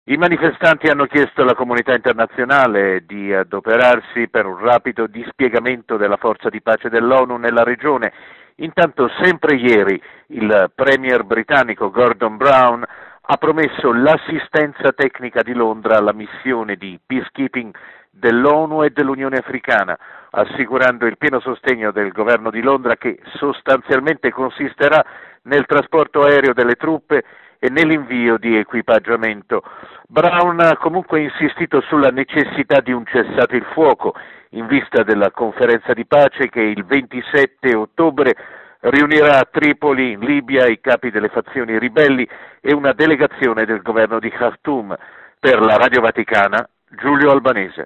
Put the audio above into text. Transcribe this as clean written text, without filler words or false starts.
I manifestanti hanno chiesto alla comunità internazionale di adoperarsi per un rapido dispiegamento della forza di pace dell'ONU nella regione. Intanto, sempre ieri, il premier britannico Gordon Brown ha promesso l'assistenza tecnica di Londra alla missione di peacekeeping dell'ONU e dell'Unione Africana, assicurando il pieno sostegno del governo di Londra, che sostanzialmente consisterà nel trasporto aereo delle truppe e nell'invio di equipaggiamento. Brown ha comunque insistito sulla necessità di un cessate il fuoco in vista della conferenza di pace che il 27 ottobre riunirà a Tripoli, in Libia, i capi delle fazioni ribelli e una delegazione del governo di Khartoum. Per la Radio Vaticana, Giulio Albanese.